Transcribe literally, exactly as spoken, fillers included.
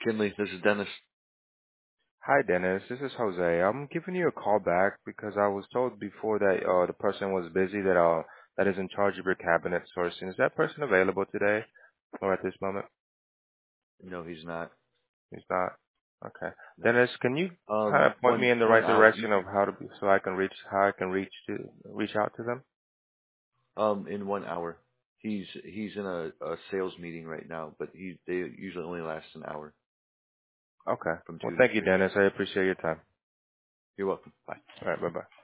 Kinley, this is Dennis. Hi, Dennis. This is Jose. I'm giving you a call back because I was told before that uh, the person was busy that uh, that is in charge of your cabinet sourcing. Is that person available today or at this moment? No, he's not. He's not. Okay. No. Dennis, can you kind Um, of point me one in the one right hour. You direction of how to be, so I can reach how I can reach to reach out to them? um in one hour. He's he's in a, a sales meeting right now, but he they usually only last an hour Okay. from Well, two to thank you, three. Dennis. I appreciate your time. You're welcome. Bye. All right. Bye bye.